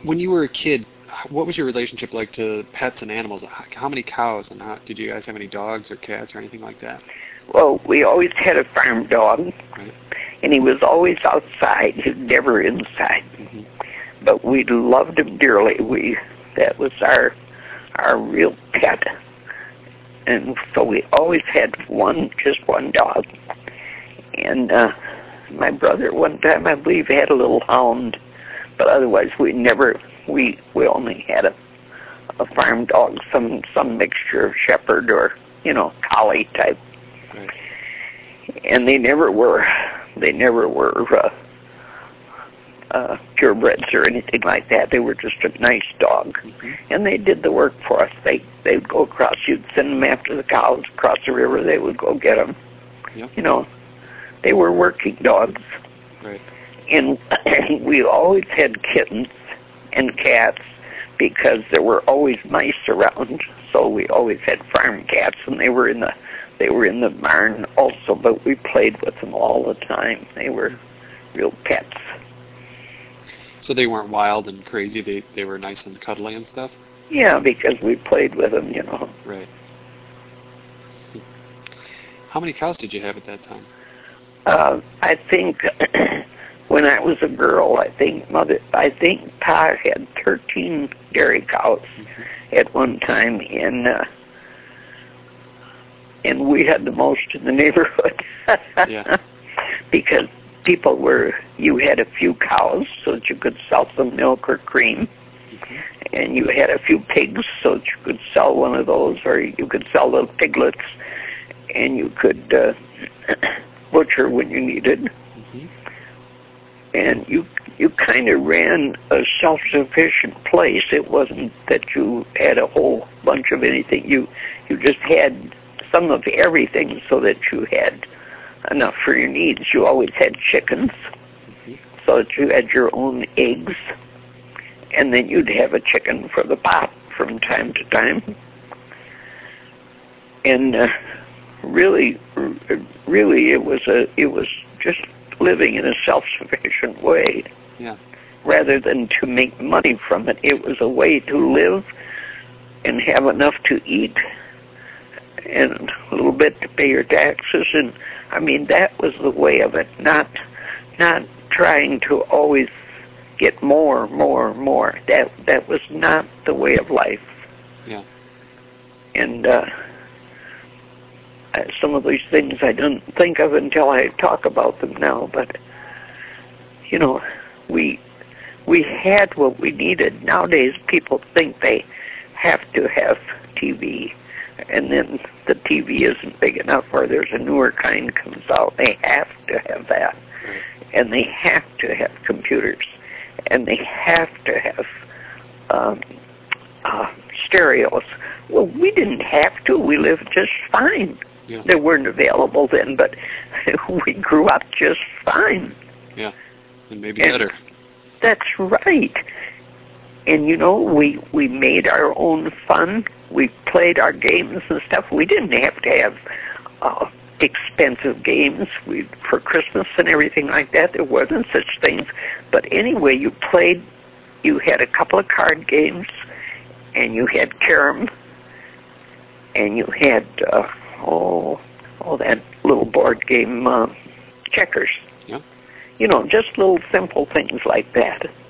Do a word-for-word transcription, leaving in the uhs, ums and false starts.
When you were a kid, what was your relationship like to pets and animals? How many cows, and how, did you guys have any dogs or cats or anything like that? Well, we always had a farm dog, Right. and he was always outside. He was never inside. Mm-hmm. But we loved him dearly. We that was our our real pet, and so we always had one, just one dog. And uh, my brother, one time, I believe, had a little hound, but otherwise we never. We we only had a a farm dog, some some mixture of shepherd or you know collie type. Right. And they never were. They never were. Uh, Uh, purebreds or anything like that. They were just a nice dog, mm-hmm. and they did the work for us. They they would go across. You'd send them after the cows across the river. They would go get them. Yep. You know, they were working dogs. Right. And we always had kittens and cats because there were always mice around. So we always had farm cats, and they were in the they were in the barn also. But we played with them all the time. They were real pets. So they weren't wild and crazy. They they were nice and cuddly and stuff. Yeah, because we played with them, you know. Right. How many cows did you have at that time? Uh, I think when I was a girl, I think mother, I think Pa had thirteen dairy cows mm-hmm. at one time, and uh, and we had the most in the neighborhood. Yeah. Because people were, you had a few cows so that you could sell some milk or cream, mm-hmm. and you had a few pigs so that you could sell one of those, or you could sell little piglets, and you could uh, butcher when you needed. Mm-hmm. And you you kind of ran a self-sufficient place. It wasn't that you had a whole bunch of anything. You you just had some of everything so that you had enough for your needs. You always had chickens, mm-hmm. so that you had your own eggs, and then you'd have a chicken for the pot from time to time. And uh, really, really, it was a it was just living in a self-sufficient way, yeah. rather than to make money from it. It was a way to live and have enough to eat, and a little bit to pay your taxes, and I mean, that was the way of it, not not trying to always get more, more, more. That that was not the way of life. Yeah. And uh, some of these things I don't think of until I talk about them now, but, you know, we we had what we needed. Nowadays, people think they have to have T V, and then the T V isn't big enough, or there's a newer kind comes out. They have to have that, and they have to have computers, and they have to have um, uh, stereos. Well, we didn't have to. We lived just fine. Yeah. They weren't available then, but we grew up just fine. Yeah, and maybe and better. That's right. And, you know, we, we made our own fun. We played our games and stuff. We didn't have to have uh, expensive games we, for Christmas and everything like that. There wasn't such things. But anyway, you played, you had a couple of card games, and you had carom, and you had, uh, oh, oh, that little board game, uh, checkers. Yeah. You know, just little simple things like that.